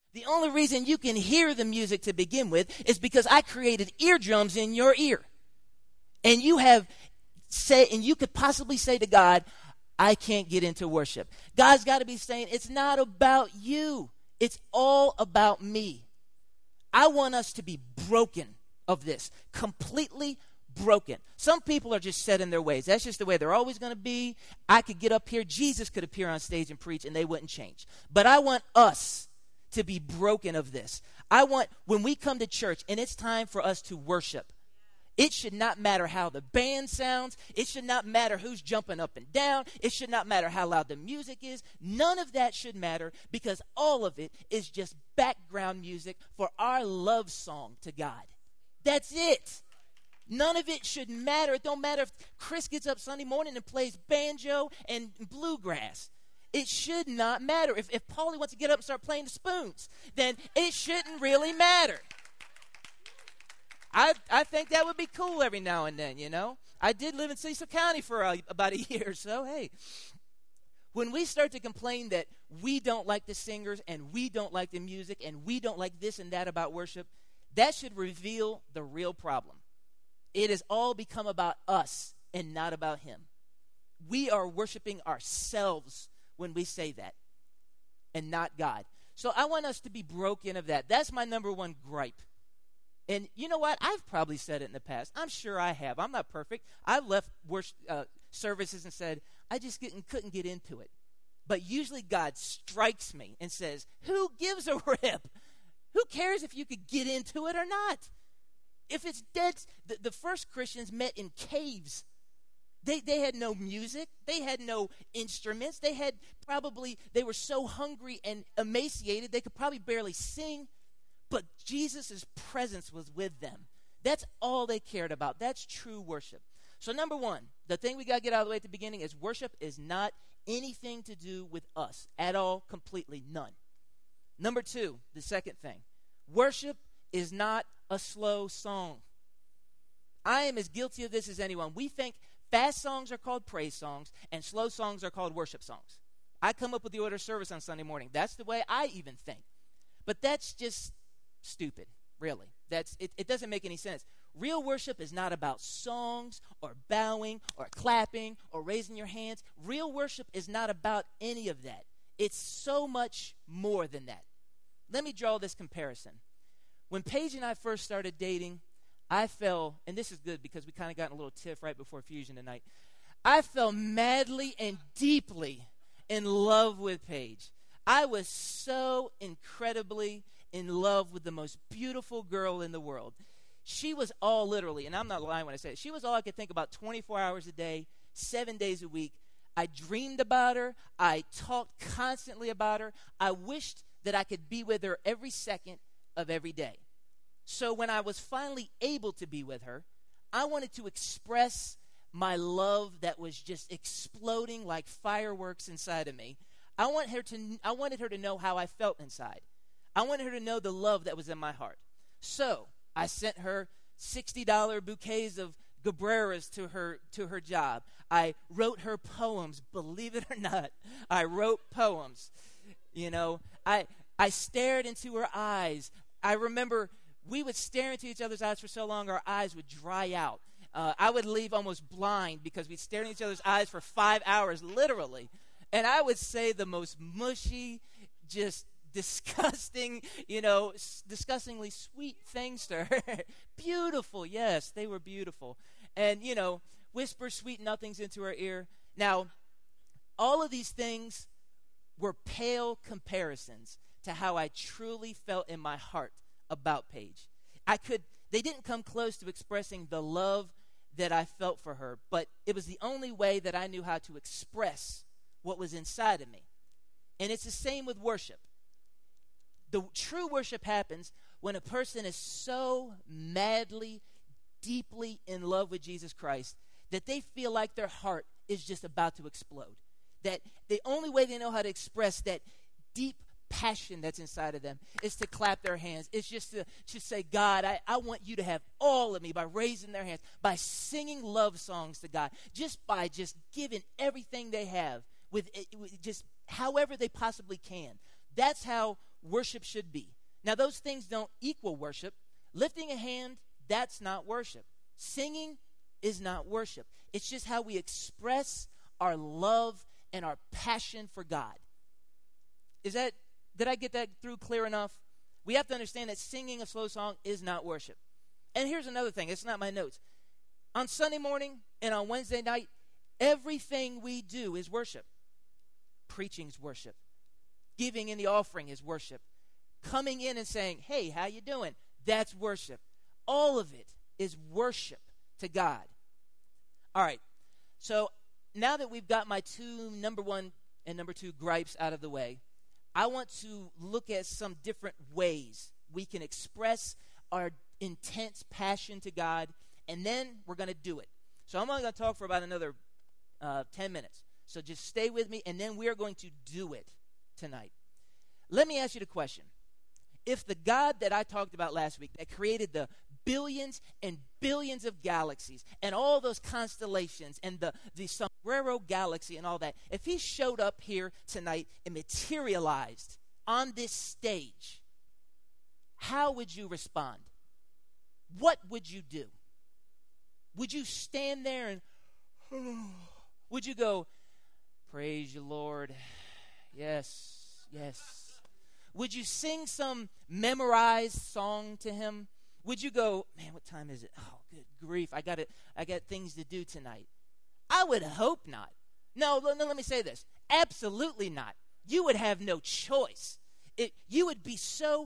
The only reason you can hear the music to begin with is because I created eardrums in your ear. And you could possibly say to God, I can't get into worship. God's got to be saying, it's not about you. It's all about me. I want us to be broken of this, completely broken. Some people are just set in their ways. That's just the way they're always going to be. I could get up here. Jesus could appear on stage and preach, and they wouldn't change. But I want us to be broken of this. I want, when we come to church and it's time for us to worship, it should not matter how the band sounds. It should not matter who's jumping up and down. It should not matter how loud the music is. None of that should matter, because all of it is just background music for our love song to God. That's it. None of it should matter. It don't matter if Chris gets up Sunday morning and plays banjo and bluegrass. It should not matter. If Paulie wants to get up and start playing the spoons, then it shouldn't really matter. I think that would be cool every now and then, you know. I did live in Cecil County for about a year, so hey. When we start to complain that we don't like the singers and we don't like the music and we don't like this and that about worship, that should reveal the real problem. It has all become about us and not about him. We are worshiping ourselves when we say that, and not God. So I want us to be broken of that. That's my number one gripe. And you know what? I've probably said it in the past. I'm sure I have. I'm not perfect. I've left services and said, I just couldn't get into it. But usually God strikes me and says, who gives a rip? Who cares if you could get into it or not? If it's dead, the first Christians met in caves. They had no music. They had no instruments. They were so hungry and emaciated, they could probably barely sing. But Jesus' presence was with them. That's all they cared about. That's true worship. So number one, the thing we got to get out of the way at the beginning is worship is not anything to do with us at all, completely, none. Number two, the second thing, worship is not a slow song. I am as guilty of this as anyone. We think fast songs are called praise songs and slow songs are called worship songs. I come up with the order of service on Sunday morning. That's the way I even think. But that's just stupid, really. It doesn't make any sense. Real worship is not about songs or bowing or clapping or raising your hands. Real worship is not about any of that. It's so much more than that. Let me draw this comparison. When Paige and I first started dating, I fell, and this is good because we kind of got in a little tiff right before Fusion tonight. I fell madly and deeply in love with Paige. I was so incredibly in love with the most beautiful girl in the world. She was all literally, and I'm not lying when I say it, she was all I could think about 24 hours a day, 7 days a week. I dreamed about her. I talked constantly about her. I wished that I could be with her every second of every day. So when I was finally able to be with her, I wanted to express my love that was just exploding like fireworks inside of me. I wanted her to know how I felt inside. I wanted her to know the love that was in my heart. So I sent her $60 bouquets of Gabreras to her job. I wrote her poems. Believe it or not, I wrote poems. You know, I stared into her eyes. I remember we would stare into each other's eyes for so long our eyes would dry out. I would leave almost blind because we'd stare in each other's eyes for 5 hours, literally. And I would say the most mushy, just disgusting, disgustingly sweet things to her. Beautiful, yes, they were beautiful. And, whisper sweet nothings into her ear. Now, all of these things were pale comparisons to how I truly felt in my heart about Paige. They didn't come close to expressing the love that I felt for her, but it was the only way that I knew how to express what was inside of me. And it's the same with worship. The true worship happens when a person is so madly, deeply in love with Jesus Christ that they feel like their heart is just about to explode. That the only way they know how to express that deep passion that's inside of them is to clap their hands. It's just to say, God, I want you to have all of me, by raising their hands, by singing love songs to God, by giving everything they have with just however they possibly can. That's how worship should be. Now, those things don't equal worship. Lifting a hand, that's not worship. Singing is not worship. It's just how we express our love and our passion for God. Did I get that through clear enough? We have to understand that singing a slow song is not worship. And here's another thing. It's not my notes. On Sunday morning and on Wednesday night, everything we do is worship. Preaching is worship. Giving in the offering is worship. Coming in and saying, hey, how you doing? That's worship. All of it is worship to God. All right. So now that we've got my number one and number two gripes out of the way, I want to look at some different ways we can express our intense passion to God, and then we're going to do it. So I'm only going to talk for about another 10 minutes. So just stay with me, and then we are going to do it tonight. Let me ask you the question. If the God that I talked about last week, that created the billions and billions of galaxies and all those constellations and the Sombrero Galaxy and all that, if he showed up here tonight and materialized on this stage, how would you respond? What would you do? Would you stand there and would you go, praise you, Lord? Yes, yes. Would you sing some memorized song to him? Would you go, man, what time is it? Oh, good grief, I got things to do tonight. I would hope not. No, let me say this. Absolutely not. You would have no choice. You would be so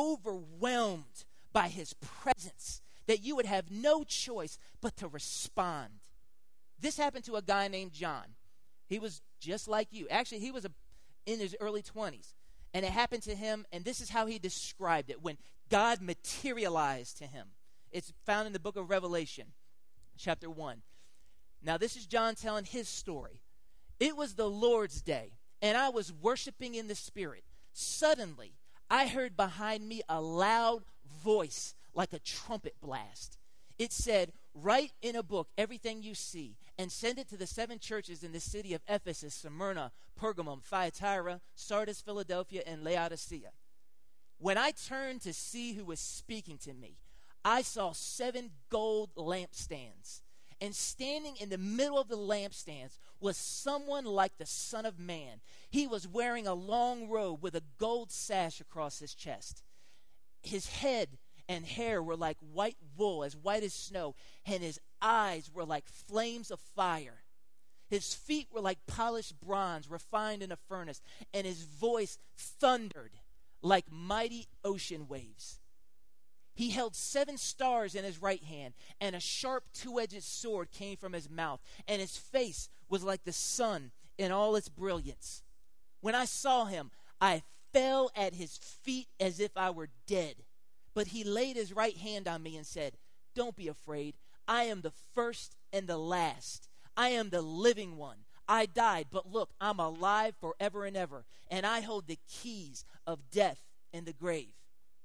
overwhelmed by his presence that you would have no choice but to respond. This happened to a guy named John. He was just like you. Actually, he was in his early 20s. And it happened to him, and this is how he described it when God materialized to him. It's found in the book of Revelation, chapter 1. Now, this is John telling his story. It was the Lord's day, and I was worshiping in the Spirit. Suddenly, I heard behind me a loud voice like a trumpet blast. It said, write in a book everything you see and send it to the 7 churches in the city of Ephesus, Smyrna, Pergamum, Thyatira, Sardis, Philadelphia, and Laodicea. When I turned to see who was speaking to me, I saw 7 gold lampstands. And standing in the middle of the lampstands was someone like the Son of Man. He was wearing a long robe with a gold sash across his chest. His head and hair were like white wool, as white as snow, and his eyes were like flames of fire. His feet were like polished bronze refined in a furnace, and his voice thundered like mighty ocean waves. He held 7 stars in his right hand, and a sharp 2-edged sword came from his mouth, and his face was like the sun in all its brilliance. When I saw him, I fell at his feet as if I were dead. But he laid his right hand on me and said, don't be afraid. I am the first and the last. I am the living one. I died, but look, I'm alive forever and ever, and I hold the keys of death and the grave.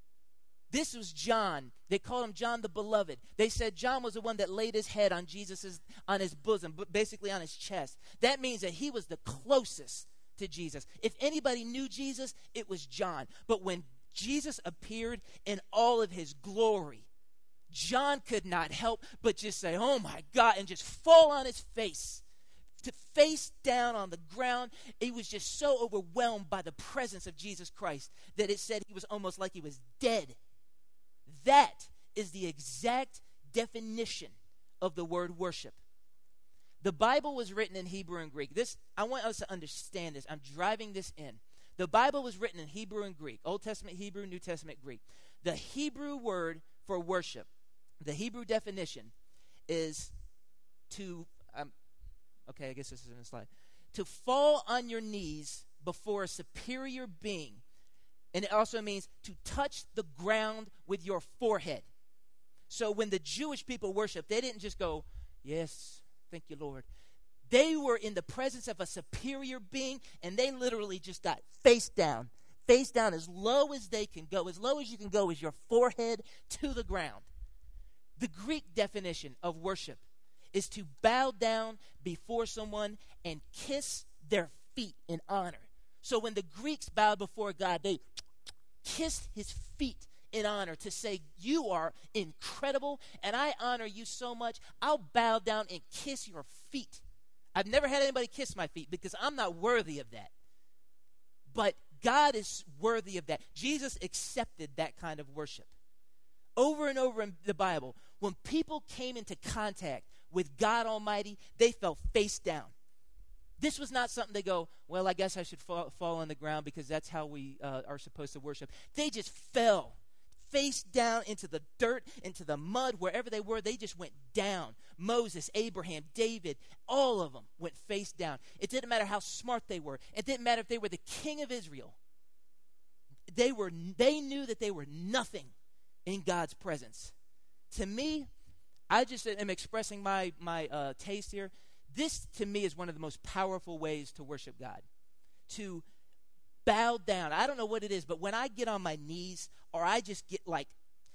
This was John. They called him John the Beloved. They said John was the one that laid his head on on his bosom, but basically on his chest. That means that he was the closest to Jesus. If anybody knew Jesus, it was John. But when Jesus appeared in all of his glory, John could not help but just say, oh my God, and just fall on his face, to face down on the ground. He was just so overwhelmed by the presence of Jesus Christ that it said he was almost like he was dead. That is the exact definition of the word worship. The Bible was written in Hebrew and Greek. I want us to understand this. I'm driving this in. The Bible was written in Hebrew and Greek. Old Testament Hebrew, New Testament Greek. The Hebrew word for worship, the Hebrew definition is to, I guess this is in the slide. To fall on your knees before a superior being. And it also means to touch the ground with your forehead. So when the Jewish people worshiped, they didn't just go, yes, thank you, Lord. They were in the presence of a superior being, and they literally just got face down as low as they can go. As low as you can go is your forehead to the ground. The Greek definition of worship is to bow down before someone and kiss their feet in honor. So when the Greeks bowed before God, they kissed his feet in honor to say, you are incredible, and I honor you so much, I'll bow down and kiss your feet. I've never had anybody kiss my feet because I'm not worthy of that. But God is worthy of that. Jesus accepted that kind of worship. Over and over in the Bible, when people came into contact with God Almighty, they fell face down. This was not something they go, well, I guess I should fall on the ground because that's how we are supposed to worship. They just fell face down into the dirt, into the mud, wherever they were. They just went down. Moses, Abraham, David, all of them went face down. It didn't matter how smart they were. It didn't matter if they were the king of Israel. They knew that they were nothing in God's presence. To me, I just am expressing my taste here. This, to me, is one of the most powerful ways to worship God. To bow down. I don't know what it is, but when I get on my knees, or I just get like,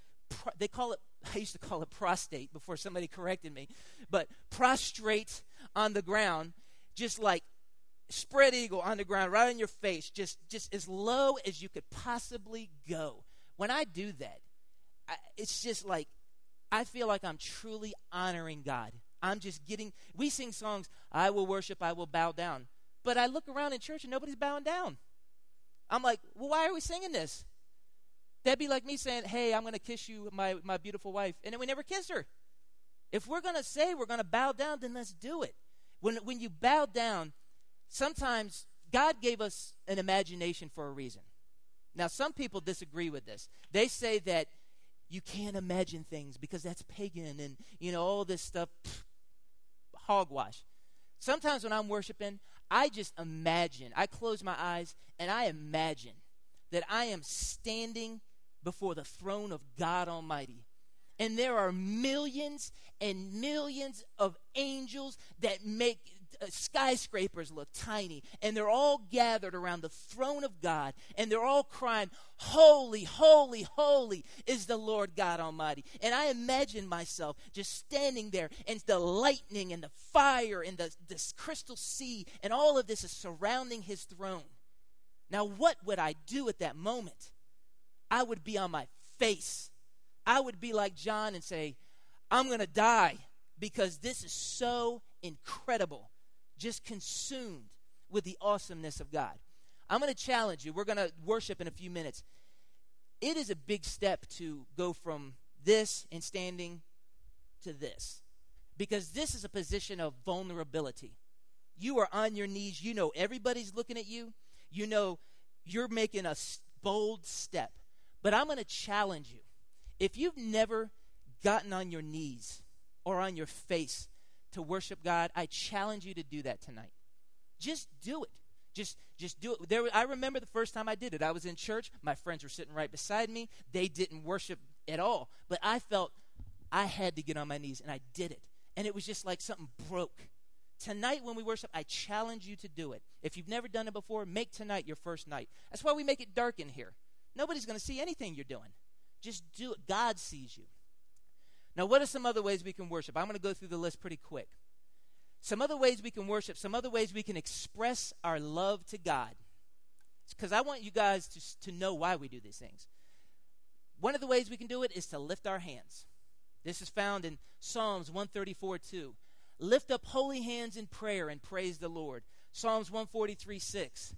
I used to call it prostate before somebody corrected me, but prostrate on the ground, just like spread eagle on the ground, right on your face, just as low as you could possibly go. When I do that, it's just like, I feel like I'm truly honoring God. We sing songs, I will worship, I will bow down. But I look around in church and nobody's bowing down. I'm like, well, why are we singing this? That'd be like me saying, hey, I'm going to kiss you, my beautiful wife. And then we never kiss her. If we're going to say we're going to bow down, then let's do it. When you bow down, sometimes God gave us an imagination for a reason. Now, some people disagree with this. They say that you can't imagine things because that's pagan and, all this stuff, hogwash. Sometimes when I'm worshiping, I just imagine. I close my eyes and I imagine that I am standing before the throne of God Almighty. And there are millions and millions of angels that make skyscrapers look tiny. And they're all gathered around the throne of God. And they're all crying, holy, holy, holy is the Lord God Almighty. And I imagine myself just standing there, and the lightning and the fire and this crystal sea and all of this is surrounding his throne. Now, what would I do at that moment? I would be on my face. I would be like John and say, I'm going to die because this is so incredible. Just consumed with the awesomeness of God. I'm going to challenge you. We're going to worship in a few minutes. It is a big step to go from this and standing to this, because this is a position of vulnerability. You are on your knees. You know everybody's looking at you. You know you're making a bold step. But I'm going to challenge you. If you've never gotten on your knees or on your face to worship God, I challenge you to do that tonight. Just do it. Just do it. I remember the first time I did it. I was in church. My friends were sitting right beside me. They didn't worship at all. But I felt I had to get on my knees, and I did it. And it was just like something broke. Tonight when we worship, I challenge you to do it. If you've never done it before, make tonight your first night. That's why we make it dark in here. Nobody's going to see anything you're doing. Just do it. God sees you. Now, what are some other ways we can worship? I'm going to go through the list pretty quick. Some other ways we can worship, some other ways we can express our love to God. Because I want you guys to know why we do these things. One of the ways we can do it is to lift our hands. This is found in Psalms 134:2. Lift up holy hands in prayer and praise the Lord. Psalms 143:6.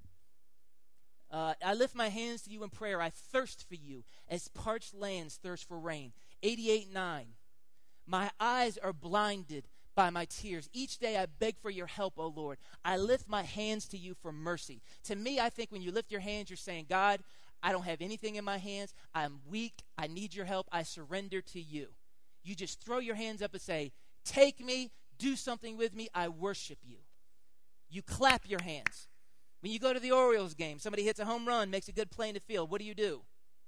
I lift my hands to you in prayer. I thirst for you as parched lands thirst for rain. 88:9. My eyes are blinded by my tears. Each day I beg for your help, O Lord. I lift my hands to you for mercy. To me, I think when you lift your hands, you're saying, God, I don't have anything in my hands. I'm weak. I need your help. I surrender to you. You just throw your hands up and say, take me, do something with me. I worship you. You clap your hands. When you go to the Orioles game, somebody hits a home run, makes a good play in the field. What do?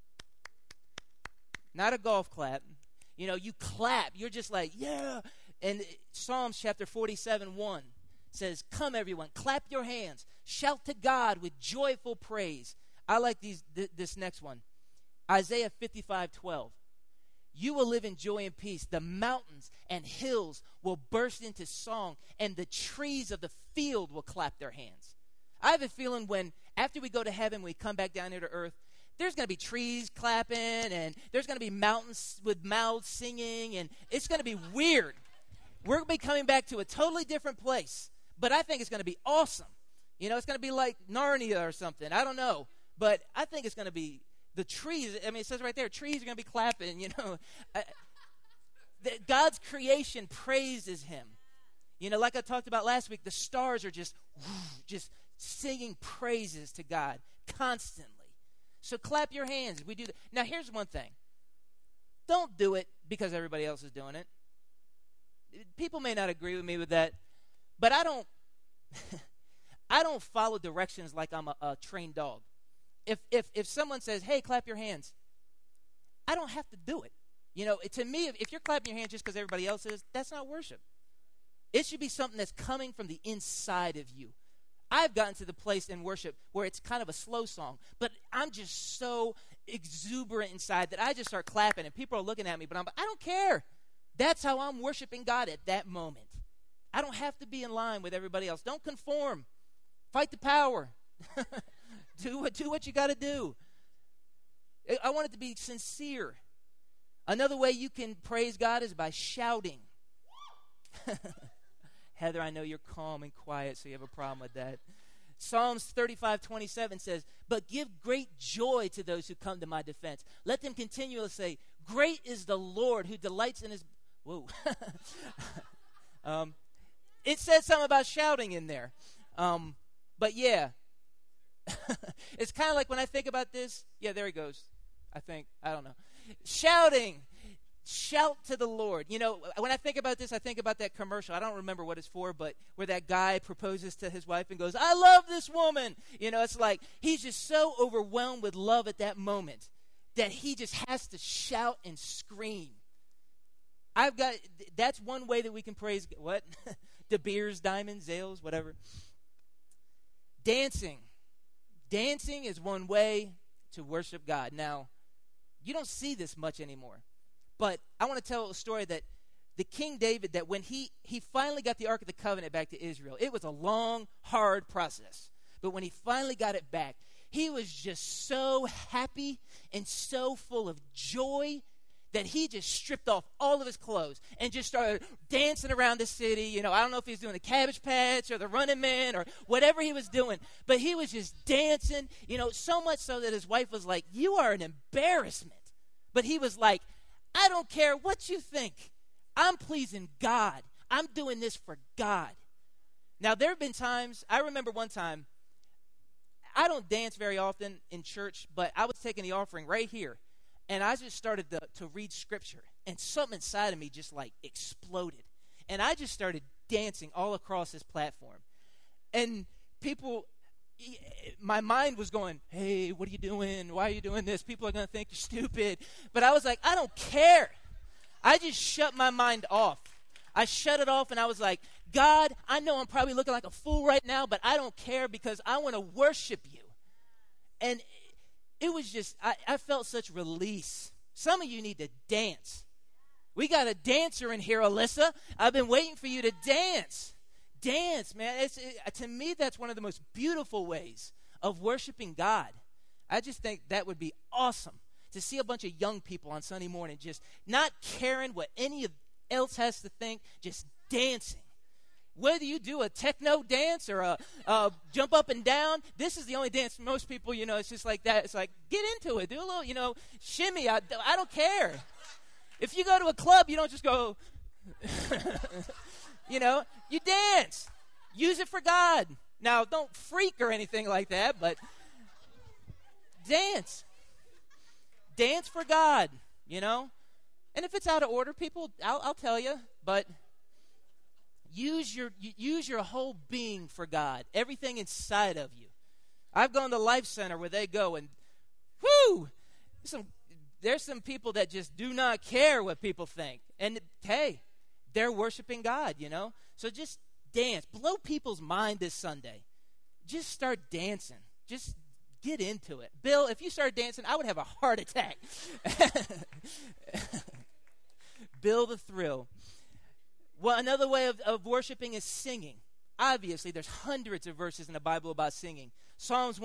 Not a golf clap. You clap. You're just like, yeah. And Psalms chapter 47:1 says, come everyone, clap your hands. Shout to God with joyful praise. I like this next one. Isaiah 55:12. You will live in joy and peace. The mountains and hills will burst into song, and the trees of the field will clap their hands. I have a feeling after we go to heaven, we come back down here to earth, there's going to be trees clapping, and there's going to be mountains with mouths singing, and it's going to be weird. We're going to be coming back to a totally different place, but I think it's going to be awesome. You know, it's going to be like Narnia or something. I don't know, but I think it's going to be the trees. I mean, it says right there, trees are going to be clapping, you know. God's creation praises him. You know, like I talked about last week, the stars are just singing praises to God constantly. So clap your hands. We do that. Now, here's one thing. Don't do it because everybody else is doing it. People may not agree with me with that, but I don't I don't follow directions like I'm a trained dog. If someone says, hey, clap your hands, I don't have to do it. You know, to me, if you're clapping your hands just because everybody else is, that's not worship. It should be something that's coming from the inside of you. I've gotten to the place in worship where it's kind of a slow song, but I'm just so exuberant inside that I just start clapping, and people are looking at me, but I don't care. That's how I'm worshiping God at that moment. I don't have to be in line with everybody else. Don't conform. Fight the power. Do what you got to do. I want it to be sincere. Another way you can praise God is by shouting. Heather, I know you're calm and quiet, so you have a problem with that. Psalms 35:27 says, but give great joy to those who come to my defense. Let them continually say, great is the Lord who delights in his... Whoa. It says something about shouting in there. But yeah, it's kind of like when I think about this. Yeah, there he goes. I think. I don't know. Shouting. Shout to the Lord. You know, when I think about this, I think about that commercial. I don't remember what it's for, but where that guy proposes to his wife and goes, I love this woman. You know, it's like he's just so overwhelmed with love at that moment that he just has to shout and scream. That's one way that we can praise, what? De Beers, diamonds, Zales, whatever. Dancing. Dancing is one way to worship God. Now, you don't see this much anymore. But I want to tell a story that the King David, that when he finally got the Ark of the Covenant back to Israel, it was a long, hard process. But when he finally got it back, he was just so happy and so full of joy that he just stripped off all of his clothes and just started dancing around the city. You know, I don't know if he was doing the Cabbage Patch or the Running Man or whatever he was doing, but he was just dancing, you know, so much so that his wife was like, you are an embarrassment. But he was like, I don't care what you think. I'm pleasing God. I'm doing this for God. Now, there have been times, I remember one time, I don't dance very often in church, but I was taking the offering right here, and I just started to read Scripture, and something inside of me just like exploded. And I just started dancing all across this platform. And people, my mind was going, hey, what are you doing? Why are you doing this? People are going to think you're stupid. But I was like, I don't care. I just shut my mind off. I shut it off, and I was like, God, I know I'm probably looking like a fool right now, but I don't care because I want to worship you. And it was just, I felt such release. Some of you need to dance. We got a dancer in here, Alyssa. I've been waiting for you to dance. Dance, man. To me, that's one of the most beautiful ways of worshiping God. I just think that would be awesome to see a bunch of young people on Sunday morning just not caring what any else has to think, just dancing. Whether you do a techno dance or a jump up and down, this is the only dance most people, you know, it's just like that. It's like, get into it. Do a little, you know, shimmy. I don't care. If you go to a club, you don't just go, you know, you dance. Use it for God. Now, don't freak or anything like that, but dance. Dance for God, you know. And if it's out of order, people, I'll tell you, but use your whole being for God, everything inside of you. I've gone to Life Center where they go and, whoo, there's some people that just do not care what people think. And, hey, they're worshiping God, you know. So just dance. Blow people's mind this Sunday. Just start dancing. Just get into it. Bill, if you started dancing, I would have a heart attack. Bill the Thrill. Well, another way of worshiping is singing. Obviously, there's hundreds of verses in the Bible about singing. Psalms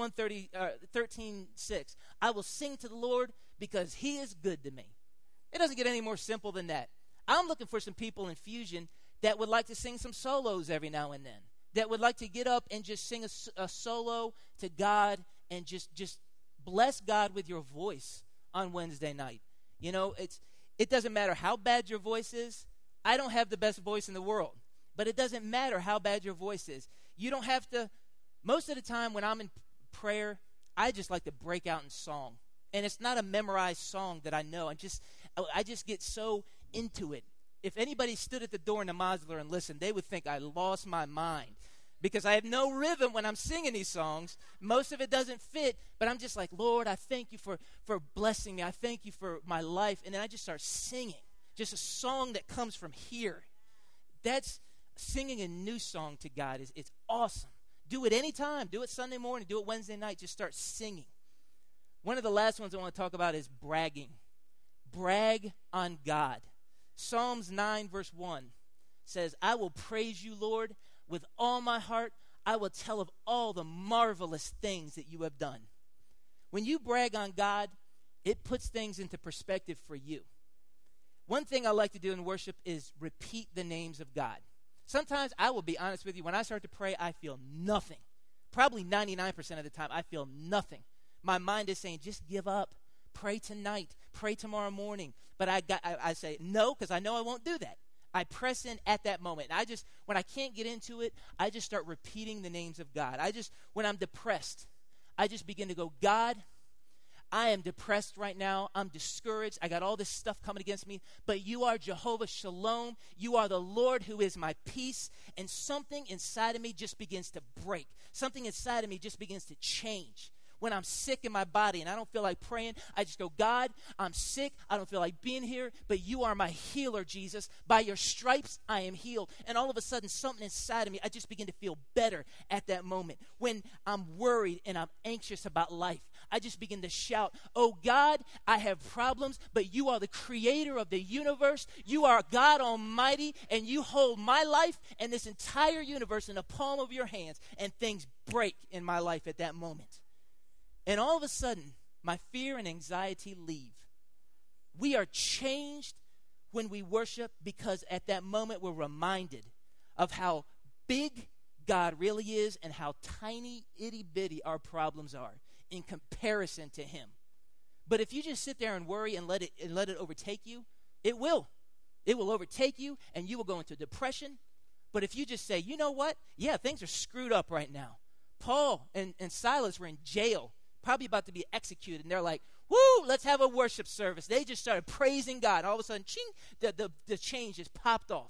13:6. I will sing to the Lord because he is good to me. It doesn't get any more simple than that. I'm looking for some people in Fusion that would like to sing some solos every now and then, that would like to get up and just sing a solo to God and just bless God with your voice on Wednesday night. You know, it doesn't matter how bad your voice is. I don't have the best voice in the world, but it doesn't matter how bad your voice is. You don't have to. Most of the time when I'm in prayer, I just like to break out in song. And it's not a memorized song that I know. I just get so into it. If anybody stood at the door in the Mosler and listened, they would think I lost my mind because I have no rhythm when I'm singing these songs. Most of it doesn't fit, but I'm just like, Lord, I thank you for blessing me. I thank you for my life. And then I just start singing, just a song that comes from here. That's singing a new song to God. It's awesome. Do it anytime. Do it Sunday morning. Do it Wednesday night. Just start singing. One of the last ones I want to talk about is bragging. Brag on God. Psalms 9 verse 1 says, I will praise you, Lord, with all my heart. I will tell of all the marvelous things that you have done. When you brag on God, it puts things into perspective for you. One thing I like to do in worship is repeat the names of God. Sometimes, I will be honest with you, when I start to pray, I feel nothing. Probably 99% of the time, I feel nothing. My mind is saying, just give up. Pray tonight. Pray tomorrow morning. But I say no, because I know I won't do that. I press in at that moment. When I can't get into it, I just start repeating the names of God. When I'm depressed, I just begin to go, God, I am depressed right now. I'm discouraged. I got all this stuff coming against me. But you are Jehovah Shalom. You are the Lord who is my peace. And something inside of me just begins to break. Something inside of me just begins to change. When I'm sick in my body and I don't feel like praying, I just go, God, I'm sick. I don't feel like being here, but you are my healer, Jesus. By your stripes, I am healed. And all of a sudden, something inside of me, I just begin to feel better at that moment. When I'm worried and I'm anxious about life, I just begin to shout, oh God, I have problems, but you are the creator of the universe. You are God Almighty, and you hold my life and this entire universe in the palm of your hands, and things break in my life at that moment. And all of a sudden, my fear and anxiety leave. We are changed when we worship because at that moment we're reminded of how big God really is and how tiny, itty-bitty our problems are in comparison to him. But if you just sit there and worry and let it overtake you, it will. It will overtake you and you will go into depression. But if you just say, you know what? Yeah, things are screwed up right now. Paul and Silas were in jail, probably about to be executed, and they're like, woo, let's have a worship service. They just started praising God. All of a sudden, ching, the chain just popped off.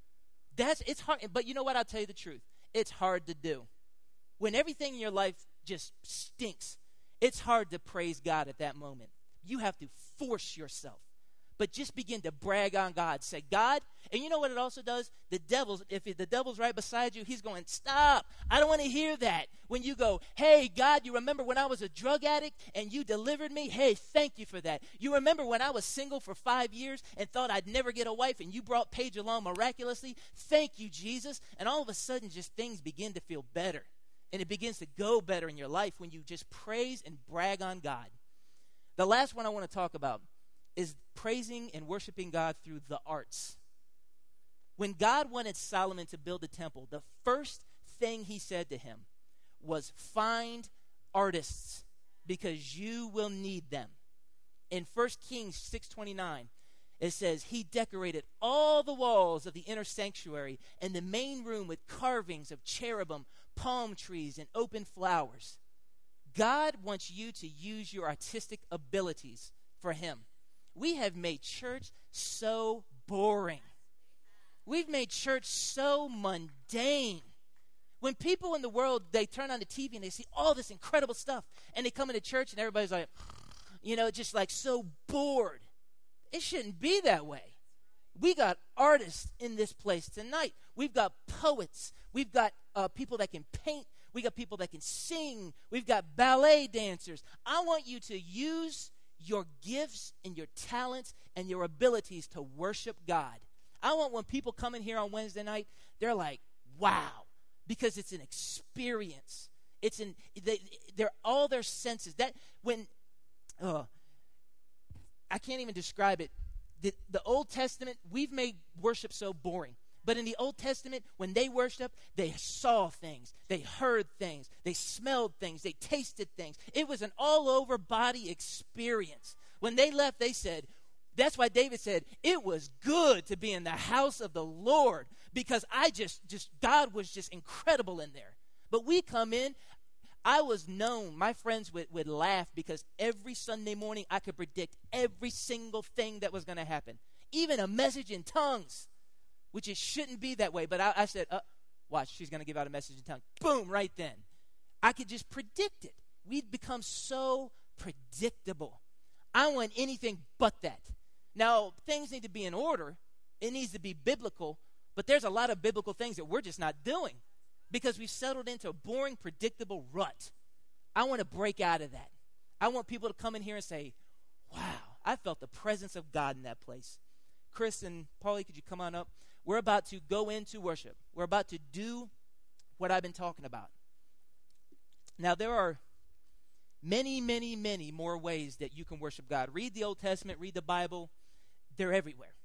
It's hard, but you know what? I'll tell you the truth. It's hard to do. When everything in your life just stinks, it's hard to praise God at that moment. You have to force yourself. But just begin to brag on God. Say, God, and you know what it also does? If the devil's right beside you, he's going, stop. I don't want to hear that. When you go, hey, God, you remember when I was a drug addict and you delivered me? Hey, thank you for that. You remember when I was single for 5 years and thought I'd never get a wife and you brought Paige along miraculously? Thank you, Jesus. And all of a sudden, just things begin to feel better. And it begins to go better in your life when you just praise and brag on God. The last one I want to talk about is praising and worshiping God through the arts. When God wanted Solomon to build a temple, the first thing he said to him was, find artists because you will need them. In 1 Kings 6:29, it says, he decorated all the walls of the inner sanctuary and the main room with carvings of cherubim, palm trees, and open flowers. God wants you to use your artistic abilities for him. We have made church so boring. We've made church so mundane. When people in the world, they turn on the TV and they see all this incredible stuff, and they come into church and everybody's like, just like so bored. It shouldn't be that way. We got artists in this place tonight. We've got poets. We've got people that can paint. We got people that can sing. We've got ballet dancers. I want you to use your gifts and your talents and your abilities to worship God. I want when people come in here on Wednesday night, they're like, wow, because it's an experience. It's in they're all their senses. That when I can't even describe it. The Old Testament, we've made worship so boring. But in the Old Testament, when they worshiped, they saw things, they heard things, they smelled things, they tasted things. It was an all-over body experience. When they left, they said, that's why David said, it was good to be in the house of the Lord, because God was just incredible in there. But we come in, I was known, my friends would laugh, because every Sunday morning I could predict every single thing that was going to happen, even a message in tongues, which it shouldn't be that way. But I said, watch, she's going to give out a message in tongues. Boom, right then. I could just predict it. We'd become so predictable. I want anything but that. Now, things need to be in order. It needs to be biblical. But there's a lot of biblical things that we're just not doing, because we've settled into a boring, predictable rut. I want to break out of that. I want people to come in here and say, wow, I felt the presence of God in that place. Chris and Paulie, could you come on up? We're about to go into worship. We're about to do what I've been talking about. Now, there are many, many, many more ways that you can worship God. Read the Old Testament, read the Bible. They're everywhere.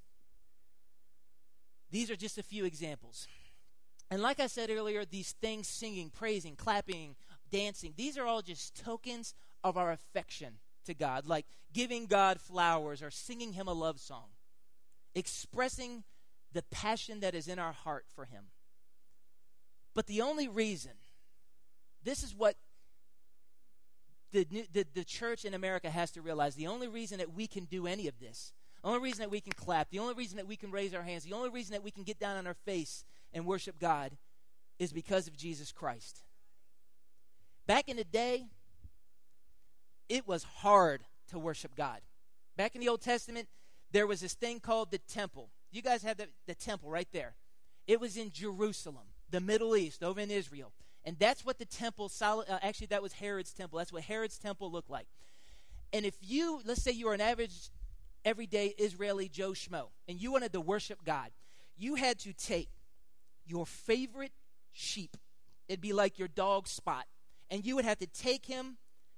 These are just a few examples. And like I said earlier, these things, singing, praising, clapping, dancing, these are all just tokens of our affection to God, like giving God flowers or singing him a love song, expressing the passion that is in our heart for him. But the only reason, this is what the church in America has to realize, the only reason that we can do any of this, the only reason that we can clap, the only reason that we can raise our hands, the only reason that we can get down on our face and worship God is because of Jesus Christ. Back in the day, it was hard to worship God. Back in the Old Testament, there was this thing called the temple. You guys have the temple right there. It was in Jerusalem, the Middle East, over in Israel. And that's what the temple, actually that was Herod's temple. That's what Herod's temple looked like. And if you, let's say you were an average, everyday Israeli Joe Schmo, and you wanted to worship God, you had to take your favorite sheep. It'd be like your dog Spot. And you would have to take him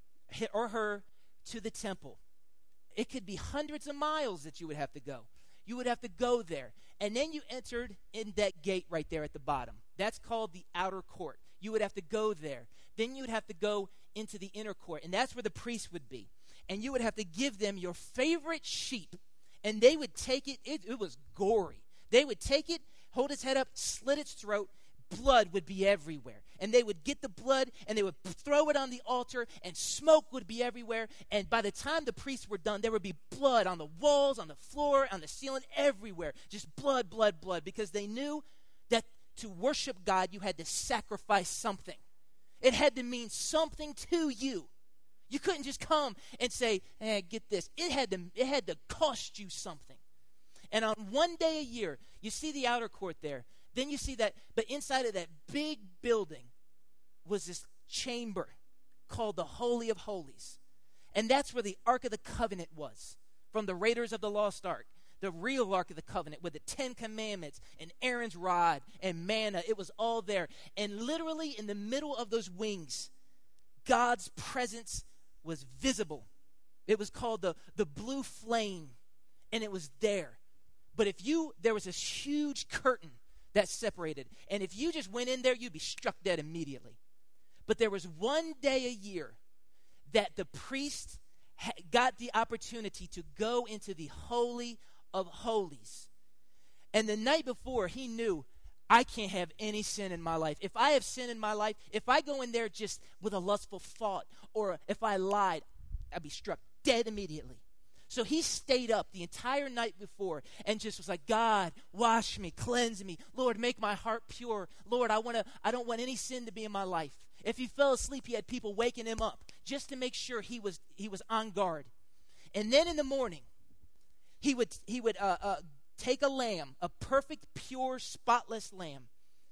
or her to the temple. It could be hundreds of miles that you would have to go. You would have to go there. And then you entered in that gate right there at the bottom. That's called the outer court. You would have to go there. Then you would have to go into the inner court. And that's where the priest would be. And you would have to give them your favorite sheep. And they would take it. It was gory. They would take it, hold its head up, slit its throat. Blood would be everywhere. And they would get the blood and they would throw it on the altar, and smoke would be everywhere. And by the time the priests were done, there would be blood on the walls, on the floor, on the ceiling, everywhere. Just blood, blood, blood. Because they knew that to worship God, you had to sacrifice something. It had to mean something to you. You couldn't just come and say, hey, get this. It had to cost you something. And on one day a year, you see the outer court there. Then you see that, but inside of that big building was this chamber called the Holy of Holies. And that's where the Ark of the Covenant was, from the Raiders of the Lost Ark. The real Ark of the Covenant with the 10 Commandments and Aaron's rod and manna. It was all there. And literally in the middle of those wings, God's presence was visible. It was called the blue flame, and it was there. But there was this huge curtain that separated. And if you just went in there, you'd be struck dead immediately. But there was one day a year that the priest got the opportunity to go into the Holy of Holies. And the night before, he knew, I can't have any sin in my life. If I have sin in my life, if I go in there just with a lustful thought, or if I lied, I'd be struck dead immediately. So he stayed up the entire night before and just was like, God, wash me, cleanse me. Lord, make my heart pure. Lord, I don't want any sin to be in my life. If he fell asleep, he had people waking him up just to make sure he was on guard. And then in the morning, he would take a lamb, a perfect, pure, spotless lamb.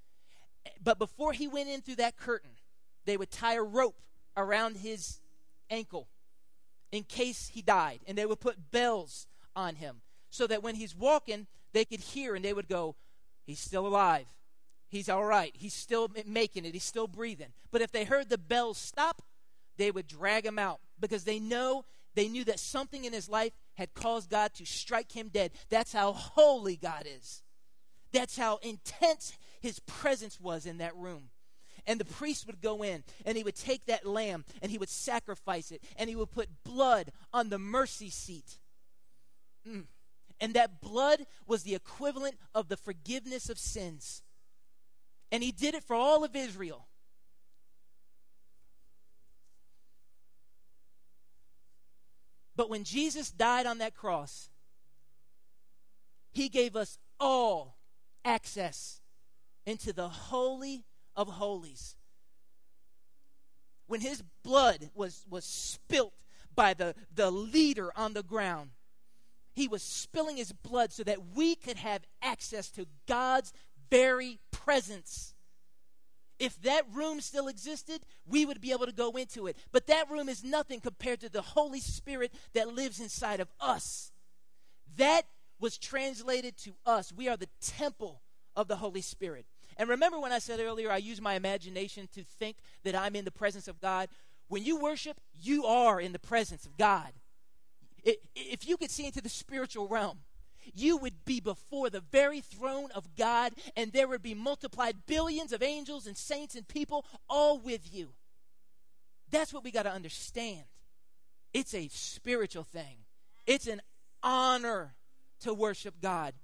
But before he went in through that curtain, they would tie a rope around his ankle in case he died. And they would put bells on him so that when he's walking, they could hear and they would go, he's still alive. he's all right. He's still making it. He's still breathing. But if they heard the bells stop, they would drag him out because they knew that something in his life had caused God to strike him dead. That's how holy God is. That's how intense his presence was in that room. And the priest would go in, and he would take that lamb, and he would sacrifice it, and he would put blood on the mercy seat. And that blood was the equivalent of the forgiveness of sins. And he did it for all of Israel. But when Jesus died on that cross, he gave us all access into the Holy of Holies. When his blood was spilt by the leader on the ground, he was spilling his blood so that we could have access to God's very presence. If that room still existed, we would be able to go into it. But that room is nothing compared to the Holy Spirit that lives inside of us. That was translated to us. We are the temple of the Holy Spirit. And remember when I said earlier, I use my imagination to think that I'm in the presence of God? When you worship, you are in the presence of God. If you could see into the spiritual realm, you would be before the very throne of God, and there would be multiplied billions of angels and saints and people all with you. That's what we got to understand. It's a spiritual thing. It's an honor to worship God.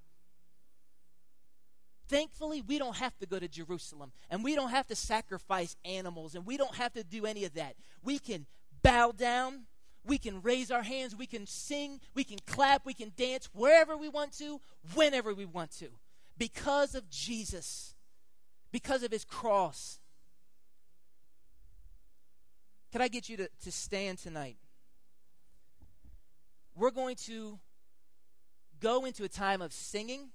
Thankfully, we don't have to go to Jerusalem, and we don't have to sacrifice animals, and we don't have to do any of that. We can bow down, we can raise our hands, we can sing, we can clap, we can dance wherever we want to, whenever we want to, because of Jesus, because of his cross. Can I get you to stand tonight? We're going to go into a time of singing.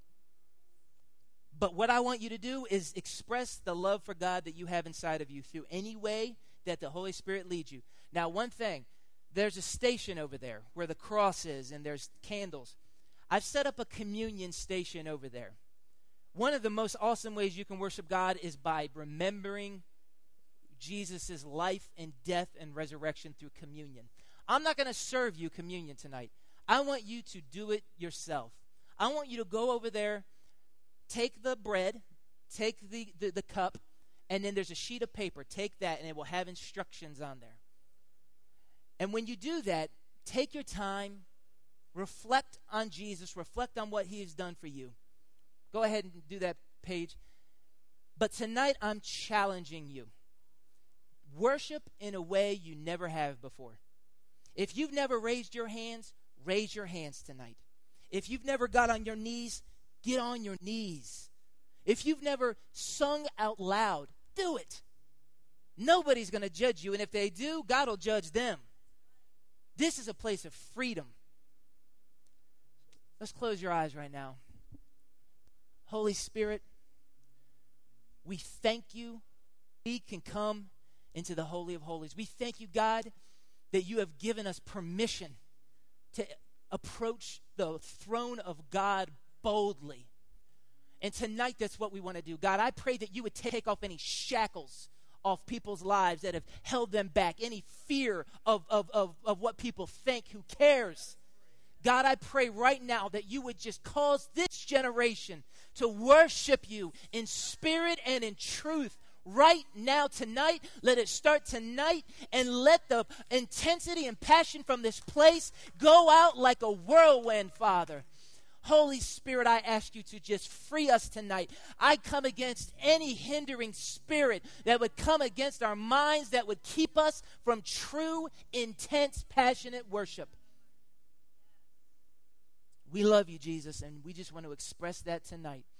But what I want you to do is express the love for God that you have inside of you through any way that the Holy Spirit leads you. Now, one thing, there's a station over there where the cross is and there's candles. I've set up a communion station over there. One of the most awesome ways you can worship God is by remembering Jesus' life and death and resurrection through communion. I'm not going to serve you communion tonight. I want you to do it yourself. I want you to go over there, take the bread, take the cup, and then there's a sheet of paper. Take that, and it will have instructions on there. And when you do that, take your time, reflect on Jesus, reflect on what he has done for you. Go ahead and do that page. But tonight, I'm challenging you. Worship in a way you never have before. If you've never raised your hands, raise your hands tonight. If you've never got on your knees, get on your knees. If you've never sung out loud, do it. Nobody's going to judge you, and if they do, God will judge them. This is a place of freedom. Let's close your eyes right now. Holy Spirit, we thank you. We can come into the Holy of Holies. We thank you, God, that you have given us permission to approach the throne of God boldly. And tonight, that's what we want to do. God, I pray that you would take off any shackles off people's lives that have held them back, any fear of what people think. Who cares? God, I pray right now that you would just cause this generation to worship you in spirit and in truth. Right now, tonight, let it start tonight, and let the intensity and passion from this place go out like a whirlwind, Father. Holy Spirit, I ask you to just free us tonight. I come against any hindering spirit that would come against our minds, that would keep us from true, intense, passionate worship. We love you, Jesus, and we just want to express that tonight.